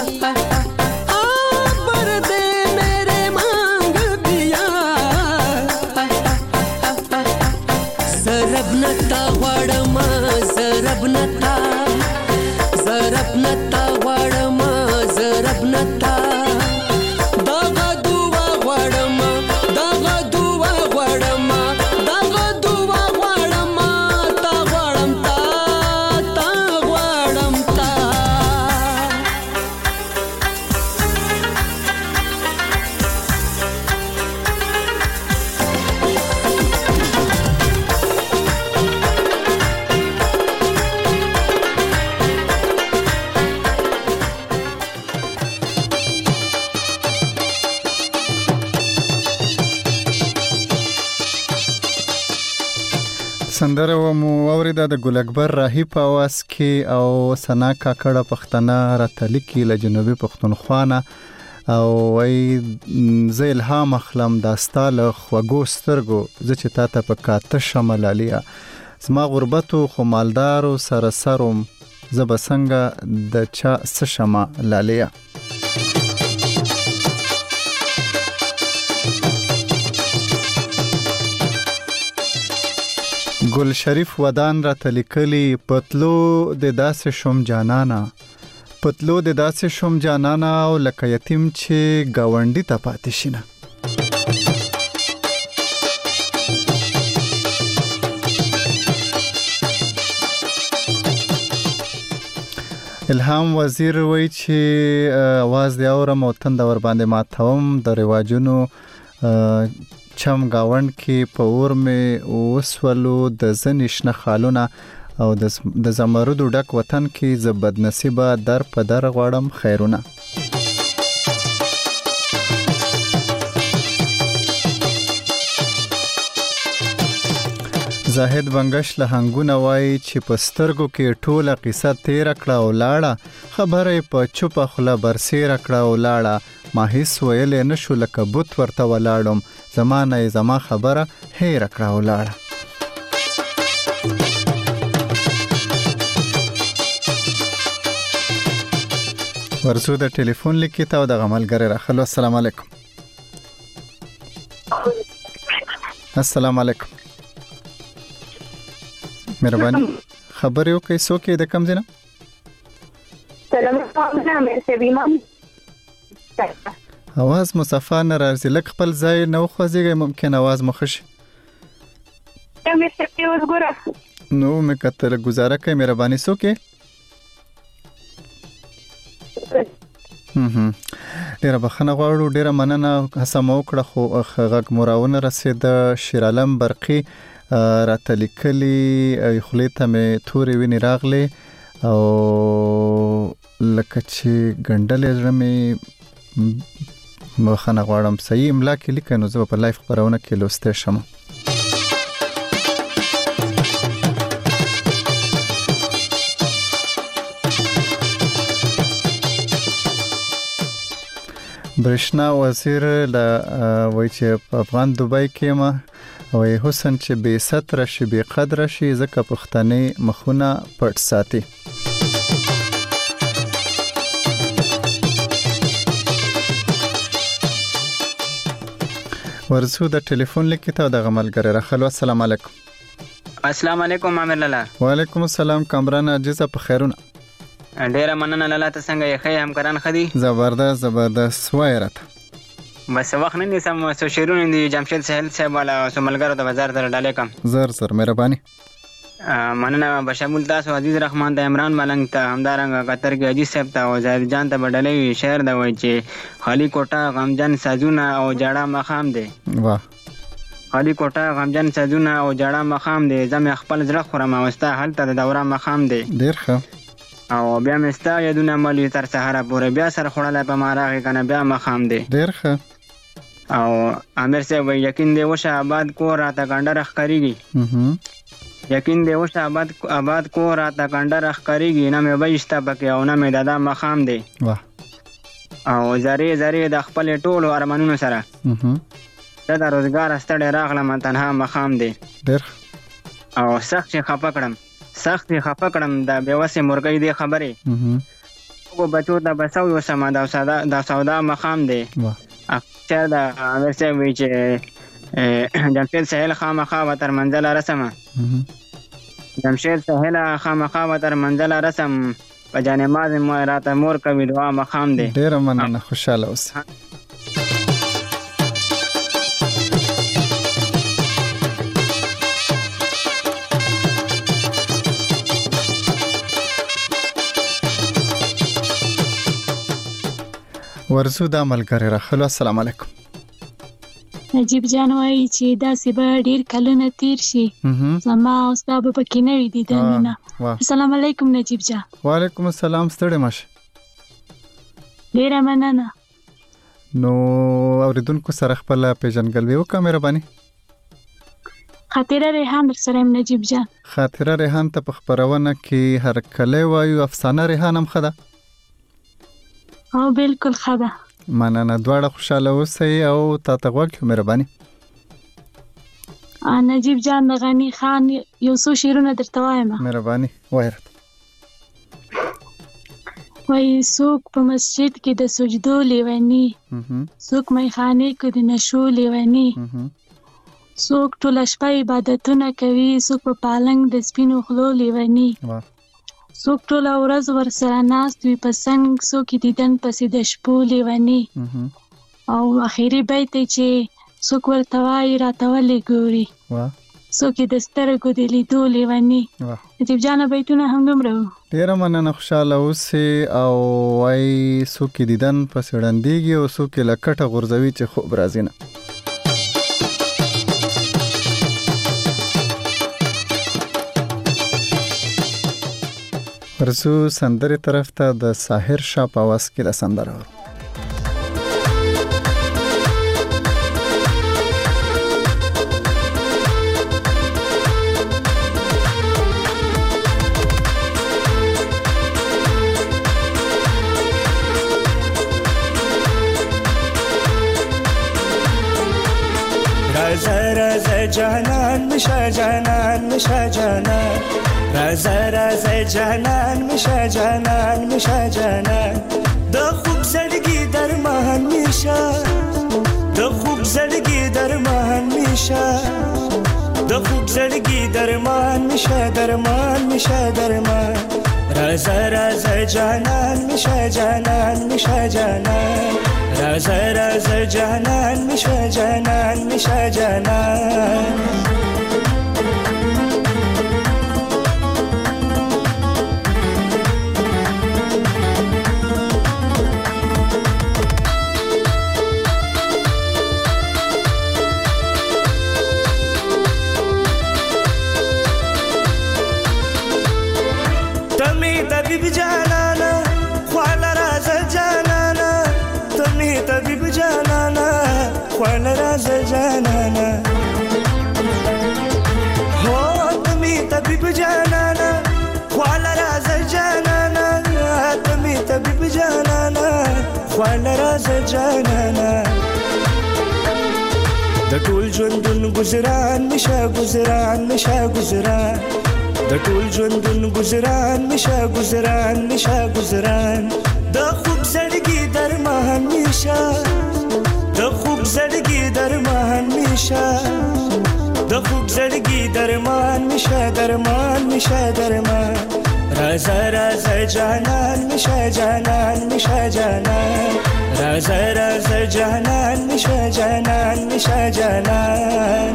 S3: سندره و مو اوریده د ګل اکبر راهی په आवाज کې او سنا کاکړه پښتنه راتلیکي له جنوبي پښتونخوا نه او وای زه الهام اخلم داستا له خوګو سترګو زه چې تا ته په کاته شمالالیا زما غربتو خو مالدارو سره سروم زه بسنګ د چا سشما لالیا ګل شریف ودان را تلیکلی پتلو د داسې شوم جانانا پتلو د داسې شوم جانانا او لکه یتیم چې گاونډي ته پاتې شینه الهام وزیر وای چې आवाज دی اورم او تند ور باندې ماتوم د رواجونو چم گاوند کې په اور مې وسولو د زنشنه خالونه او د زمرودو ډک وطن کې ز بد نصیبه در په در غواړم خیرونه زاهد بنگش له هنګونه وای چې په سترګو کې ټوله قصه تیر کړه او لاړه خبره په چوپه خله برسیر کړه او لاړه ما هیڅ ویل نشو لکه بوت ورته ولاړم زمانه زما خبره هیر کړه ولاړه. ورسو د ټلیفون لیکي ته د غملګری راخلو. السلام علیکم. السلام علیکم. مهرباني خبر یو کې څوک د کم ځنه؟
S5: سلام علیکم سبیمام.
S3: اواز مصطفی نه راځي، لکه خپل ځای نو خوځيږي، ممکن اواز مخشي.
S5: مې سپي وګوره.
S3: نو مې کتل گزاره کوي، مهرباني څوک؟ ډیره بخښنه غواړو، ډیره مننه، هڅه مو وکړه خو غږ مراونه رسید. شیرعالم برقي راته لیکلي خولې ته مې تورې وینې راغلې او لکه چې ګنډلې زړه مې بخښنه غواړم. صحیح املا کې لیکه نو زه په لایف خبرونه کې لوستی شم. برشنا وزیر وای چې افغان دوبای کې ما وای حسن چې بے ستر شي بے قدر شي ځکه پښتني مخونه پټ ساتي. ورسو د ټلیفون لیکته د غملګری راخلو. السلام علیکم.
S13: السلام علیکم عامر لالا.
S3: وعلیکم السلام کامران عزیز، په خیرونه؟
S13: ډیره مننه لالا، ته څنګه یې؟ ښه همکاران ښه دي؟
S3: زبردست وای راته.
S13: بس وخت نه نیسم، څو شعرونه دي جمشید سهیل صاحب والا څو ملګرو ته بازار ته ډالې کم.
S3: زر مهرباني.
S13: مننه بشمول تاسو عزیز رحمان ته، عمران ملنګ ته، همدارنګه قطر کې عزیز صاحب ته او زاهد جان ته بدلې شعر دا وای چې خالی کوټه غمجن سازونه او جړه مخام دي.
S3: واه
S13: خالی کوټه غمجن سازونه او جړه مخام دي، زم خپل زړه خورم او ستا هلته د دوره مخام دي.
S3: ډیر ښه.
S13: او بیا مستا یادونه ملي تر سهار پورې بیا سره خړلای په ماراغه کنه بیا مخام دي.
S3: ډیر ښه.
S13: او امیر صاحب یقین دی وشه آباد کو راته ګنډه رخ کریږي. یقین دی وشه آباد کو راته ګنډه رخ کریږي، نه مې وایستا پکې او نه مې دادا مخام دی.
S3: واه.
S13: او زری د خپل ټولو ارمانونو سره دا د روزګار ستړي راغلم تنها مخام دی.
S3: ډیر.
S13: او سخت خپه کړم د بیوسه مرګي دی خبره. وګ بچو د بسو یو سما دا سودا مخام دی.
S3: واه.
S13: اکثر د ورسې وی چې جمشید سهیل خامخا وتر منزل رسمه. جمشید سهیل خامخا وتر منزل رسم په جانماز مو راته مور کوي دعا مخام دی.
S3: ډیر مننه، خوشاله اوسه. ورسو د ملګری راخلو. السلام علیکم.
S14: نجیب جان وایي چې داسې به ډیر کلونه تیر شي زما او ستا به پکې نه وي دیدنونه. السلام علیکم نجیب جان.
S3: وعلیکم السلام، ستړي مشه.
S14: ډیره مننه.
S3: نو اوریدونکو سره خپل پیژنګلوي وکړه مهرباني.
S14: خاطره ریحان در سره نجیب جان.
S3: خاطره ریحان ته په خبرونه کې هر کله وایو، افسانه ریحان هم خده.
S14: او بالکل خدا.
S3: مننه، دواړه خوشاله اوسئ او تاسو غوښتل مهرباني.
S14: نجیب جان غنی خان یو څو شعرونه درته وایم.
S3: مهرباني وایره.
S14: وای څوک په مسجد کې د سجدو لیونی، څوک میخانه کې د نشو لیونی، څوک ټول شپه عبادتونه کوي، څوک په پالنګ د سپینو خلو لیونی، څوک ټول ورځ ورسره ناست وي په څنګ، څوک دیدن پسې د شپو لیونی. او اخیری بیت چې څوک ورته وایي راته ولې ګوري، څوک د سترګو د لیدو لیونی. نجیب جان بیتونه هم دومره وو.
S3: ډیره مننه، خوشاله اوسئ. او وای څوک دیدن پسې وړاندېږي او څوک لکټه غورځوي چې خوب راځي نه. ورسو سندرې طرف ته د ساحر شاه په आवाज کې د سندره
S15: رازا رازا جانان میشه جانان میشه جانان رازا رازا جانان میشه جانان میشه جانان د خوب زندگی درمان میشه د خوب زندگی درمان میشه د خوب زندگی درمان میشه درمان میشه درمان رازا رازا جانان میشه جانان میشه جانان رازا رازا جانان میشه جانان میشه جانان طبيب جانانا خوالا راز جانانا تمي طبيب جانانا خوالا راز جانانا هو تمي طبيب جانانا خوالا راز جانانا تمي طبيب جانانا خوالا راز جانانا د ټول ژوندون گزاران میشه گزاران میشه گزاران د ټول ژوندون گزاران میشه گزاران میشه گزاران د خوب زندگی درمان میشه د خوب زندگی درمان میشه د خوب زندگی درمان میشه درمان میشه درمان رازا رازا جانان میشه جانان میشه جانان رازا رازا جانان میشه جانان میشه جانان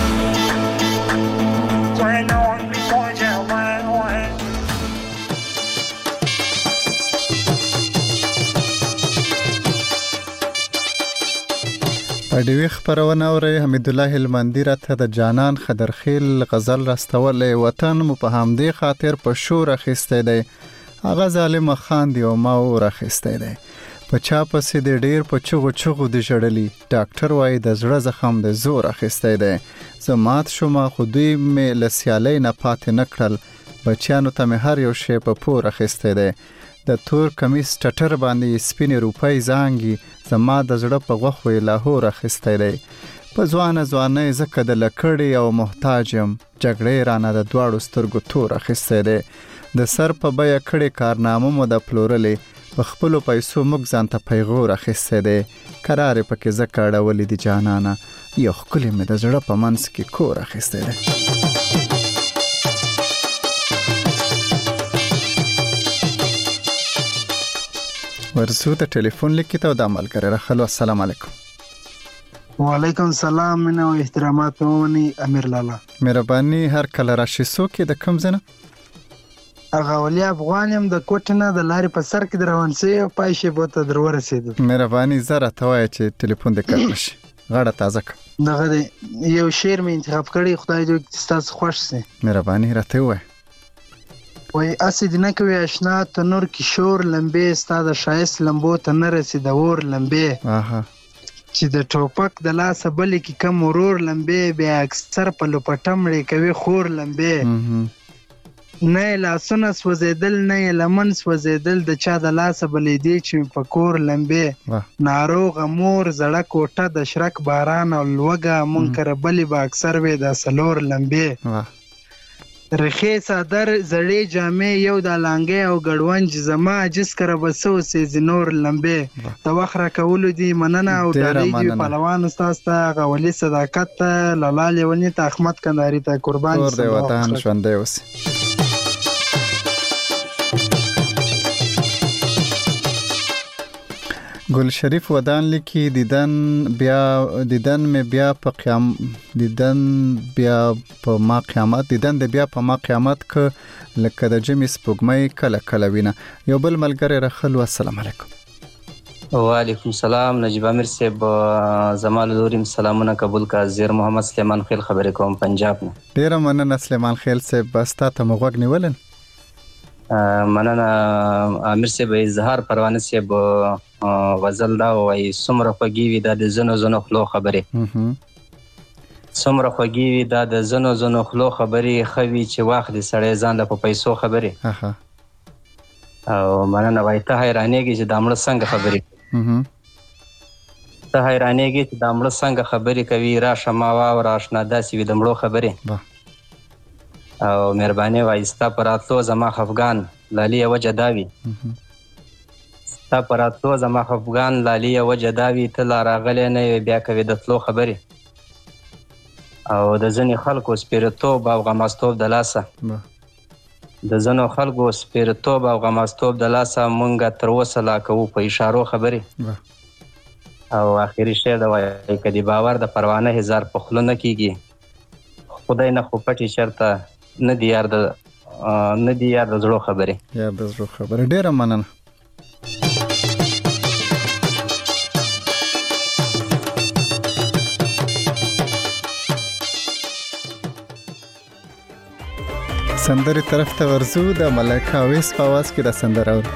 S3: اډیوی خبرونه اوري حمید الله هلمندی راته د جانان خدرخیل غزل راستولې وطن مو په همدې خاطر په شور اخیسته دی هغه ظالم خان دی او ما ور اخیسته دی په چا پسې د ډیر په چغو چغو د جړلی ډاکټر وای د زړه زخم د زور اخیسته دی زمات شوم خو دوی مې لسیالې نه پاتې نکړل بچیانو ته مې هر یو شی په پور اخیسته دی د تور کمیس ټټر باندې سپینې روپۍ زانګي زما د زړه په غوښوي لاهور اخیستی دی په ځوانۍ زکه د لکړې او محتاجم جګړې رانه د دواړو سترګو تور اخیستی دی د سر په بیه کړې کارنامه مو د پلورلې په خپلو پیسو موږ ځان ته پیغور اخیستی دی کرارې پکې زکه اړولې دي جانانه یو ښکلی مې د زړه په منځ کې کور اخیستی دی ورسو ته ټلیفون لیکي ته د عمل کرے رخلو السلام علیکم
S16: وعلیکم السلام منه او احترامات مونی امیر لالا
S3: مهرباني هر کله راشي سو کې د کم زنه
S16: هغه ولي افغان يم د کوټنه د لارې په سر کې روان سي او پایشه بوته درو رسید
S3: مهرباني زره توای چې ټلیفون د کړ شي غاړه تازه
S16: دغه یو شعر مې انتخاب کړی خدای دې تاسو خوښ سي
S3: مهرباني راته وای
S16: وای اسید نه کوي آشنا ته نور کشور لمبه ستاد شایست لمبو ته نه رسید اور لمبه چې د ټوپک د لاس بل کې کم ورور لمبه بیا اکثر په لپټمړې کوي خور لمبه نه لاسونه سوځیدل نه لمن سوځیدل د چا د لاس بلې دی چې په کور لمبه ناروغ مور زړه کوټه د شرک باران او لوګه منکر بلې با اکثر وې د سلور لمبه رخي صدر زړې جامې یو د لانګې او ګړونج زما جس کر بسو سي زنور لمبه د وخره کول دي مننه او ډېری پهلوان استاد ته غولي صداقت لاله ونی ته احمد کندهاری ته قربان
S3: د وطن ژوندې اوسې گل شریف ودان لیکي دیدن می بیا په قیامت دیدن د بیا په ما قیامت ک لکه د جمی سپوږمۍ کله کله وینه یو بل ملګری رخلو السلام علیکم
S17: وعلیکم السلام نجیب امیر صاحب زمال دوریم سلامونه قبول کا زیر محمد سلیمان خیل خبرې کوم پنجاب نه
S3: ډیر مننه سلیمان خیل صاحب بستا ته مغوګ نیولن
S17: مننه امیر صاحب اظهار پروانه صاحب غزل دا وای سمره خوږی وی د زنو خلو خبره سمره خوږی وی د زنو خلو خبره خوي چې واخ د سړی ځان له پیسو خبره او مننه وای ته حیرانېږي چې د امړ څنګه خبره ته حیرانېږي چې دا مړه څنګه خبرې کوي، راشه ما واوره اشنا داسې وي د مړو خبرې. او مهرباني وایي ستا په راتلو زما خفګان لالي وجه دا وي، ستا په راتلو زما خفګان لالي وجه دا وي، ته لا راغلی نه یې بیا کوې د تلو خبرې. او د ځینې خلکو سپیرتوب او غماستوب د لاسه د ځینو خلکو سپیرتوب او غماستوب د لاسه مونږ تر اوسه لا کوو په اشارو خبرې. او آخري شعر د وایي که د باور د پروانه هزار په خوله نه کېږي، خدای نه خو پټې چېرته نه دي یار د زړو خبرې.
S3: یار د زړو خبرې. ډېره مننه. سندرې طرف ته ورځو. د ملکه اویس په आवाज کې د سندره اورو.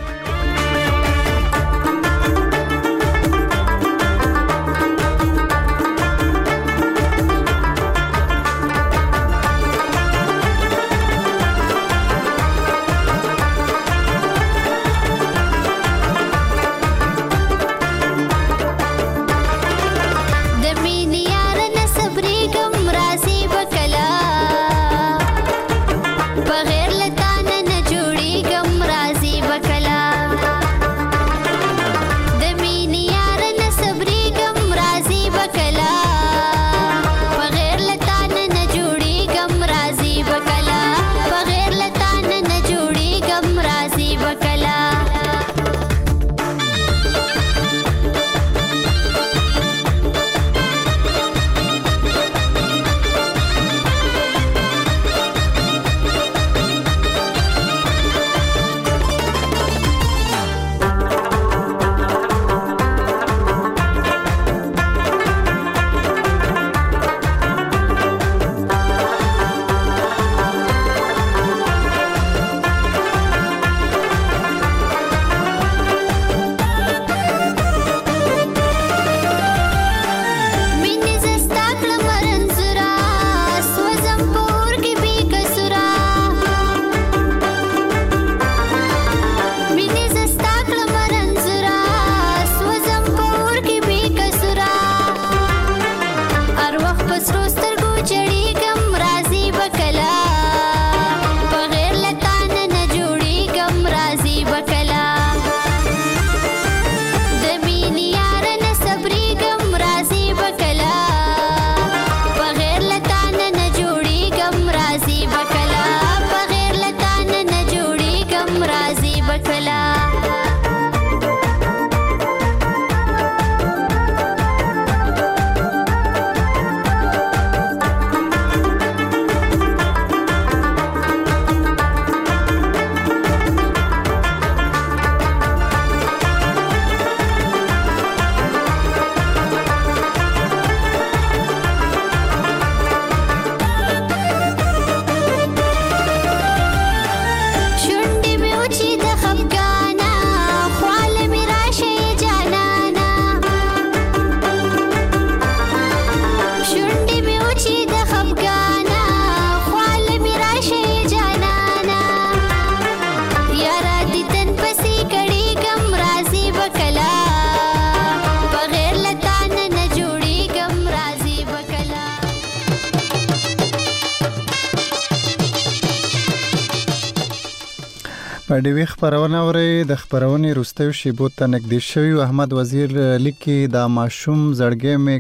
S3: په ډیوی خبرونه اوري. د خبرونې وروستیو شیبو ته نږدې شوی احمد وزیر لیکي دا ماشوم زړګې مې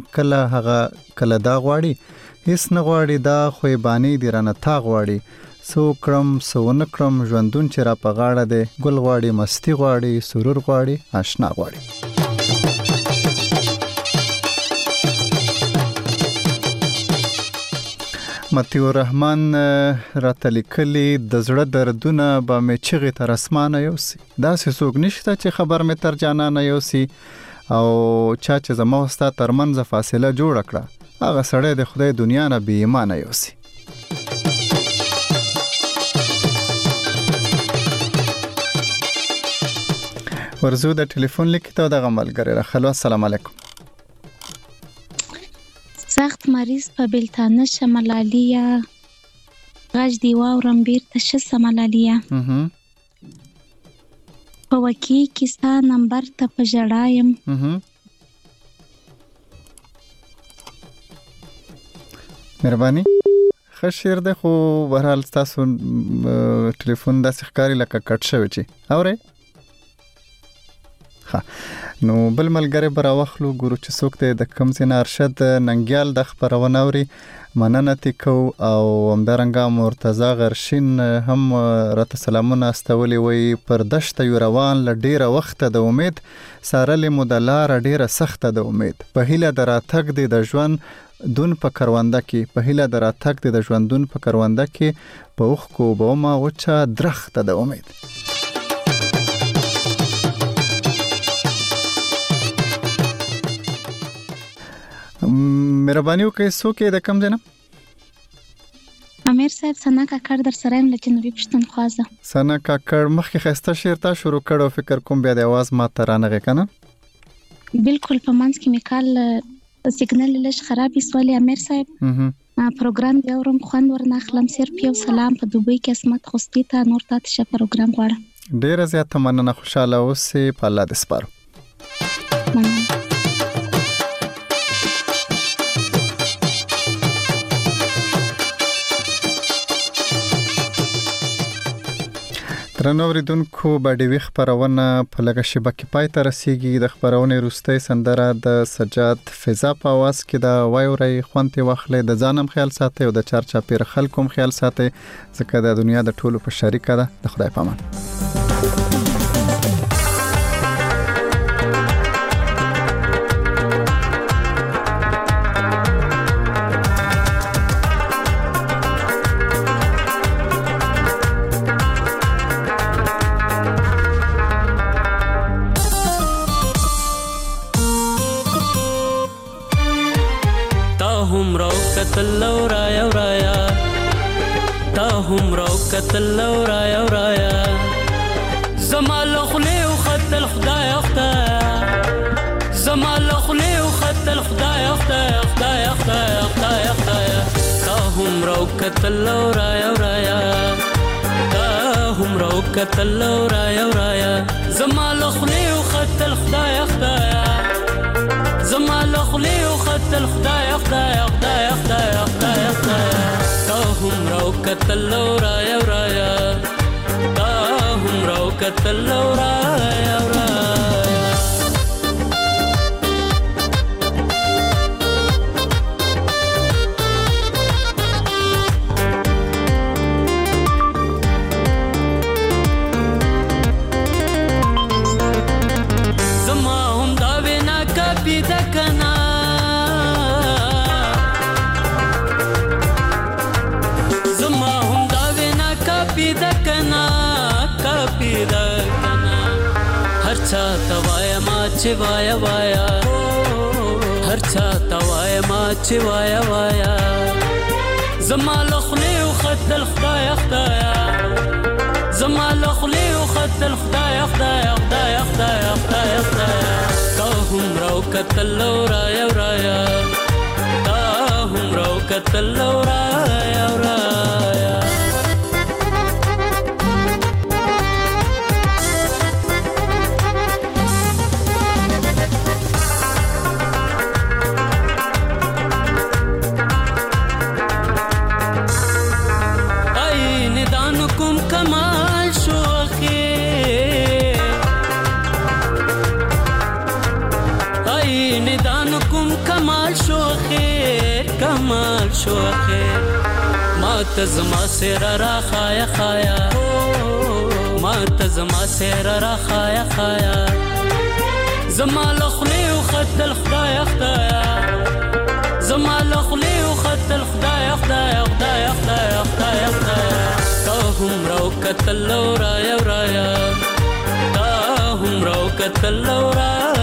S3: کله دا غواړي هیڅ نه غواړي، دا خویبانی دی رانه تا غواړي، سو کرم سو نکرم ژوندون چې را په غاړه دی، ګل غواړي مستی غواړي سرور غواړي آشنا غواړي. متیو رحمان راته لیکلي د زړه دردونه به مې چغې تر اسمانه یوسي، داسې څوک نشته چې خبر مې تر جانانه یوسي، او چا چې زما او ستا ترمنځ فاصله جوړه کړه هغه سړی د خدای دنیا نه بې ایمانه یوسي. ورزو د ټلیفون لیکته دغه ملګری راخلو. السلام علیکم.
S18: سخت مریض په بلتانه شمالالیا غږ دی واورم بیرته شه سمالالیا په وکی کیستا نمبر ته په جړایم
S3: مهرباني. خشیر ده خو بهرحال تاسو ټلیفون داسې ښکاري لکه کټ شوی چې اورئ. نو بل ملګری به راوخلو ګورو چې څوک دی د کوم ځای نه. ارشد ننګیال د خپرونه اوري، مننه تې کوو. او همدارنګه مرتضی غرشین هم راته سلامونه استولي، وایي پر دشته یو روان له ډېره وخته د امید، څارلې مو د لاره ډېره سخته د امید، په هیله د راتګ دی د ژوند دون په کرونده کې، په هیله د راتګ دی د ژوندون په کرونده کې، په اوښکو اوبهمه وچه درخته د امید. مهرباني وکړئ څوک یې د کوم ځای نه؟
S18: امیر صاحب ثنا کاکړ در سره یم له جنوبي پښتونخوا زه.
S3: ثنا کاکړ مخکې ښایسته شعر تا شروع کړ او فکر کوم بیا د اواز ما ته رانغی که نه؟
S18: بالکل په منځ کې مې کال سیګنل لږ خرابې سولې امیر صاحب. پروګرام بیا اورم، خوند ورنه اخلم. صرف یو سلام په دوبۍ کې عصمت خوستي ته، نور تا ته ښه پروګرام غواړم.
S3: ډېره زیاته مننه، خوشحاله اوسې، په الله دې سپارو. درنو اوریدونکو، باډیوي خپرونه په لږه شیبه کې پای ته رسیږي. د خپرونې وروستۍ سندره د سجاد فضا په اواز کې ده. واورئ، خوند یې واخلئ، د ځانم خیال ساتئ او د چارچاپېره خلکو هم خیال ساتئ، ځکه د دنیا د ټولو په شریکه ده. د خدای په امان.
S12: قتل ورايا ورايا زمان لخلي وخدل خدايا خدايا زمان لخلي وخدل خدايا خدايا خدايا خدايا خدايا خدايا تاهم رو قتل ورايا ورايا تاهم رو قتل ورايا ورايا زمان لخلي وخدل خدايا خدايا زمان لخلي وخدل خدايا خدايا خدايا خدايا خدايا خدايا تاهم رو قتل ورايا ورايا تاهم رو قتل ورايا ورايا زماهم داوینا کبی دکنا هرچا توایا ما چې وایا وایا هرچا توایا ما چې وایا وایا زما لخلي وخدل خدایا خدایا زما لخلي وخدل خدایا خدایا خدایا خدایا خدایا خدایا تاهم رو قتل ورايا ورايا تاهم رو قتل ورايا ورايا شو خیر ما تزما سر را خایا خایا ما تزما سر را خایا خایا زما لخلي وخدل خدايا خدايا زما لخلي وخدل خدايا خدايا خدايا خدايا خدايا خدايا تاهم رو قتل ورايا ورايا تاهم رو قتل ورايا